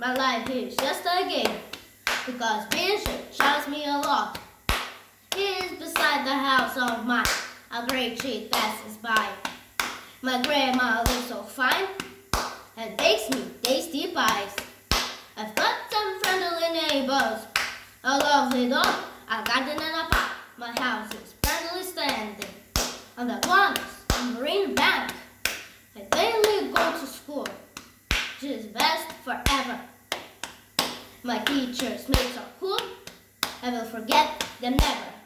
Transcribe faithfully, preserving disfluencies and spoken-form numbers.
My life is just a game, because Bishop shouts me a lot. He is beside the house of mine, a great tree passes by. My grandma looks so fine, and bakes me tasty pies. I've got some friendly neighbors, a lovely dog, a garden and a park. My house is proudly standing on the corners of Marine Bank. I daily go to school, which is best forever. My teachers' mates are cool, I will forget them never.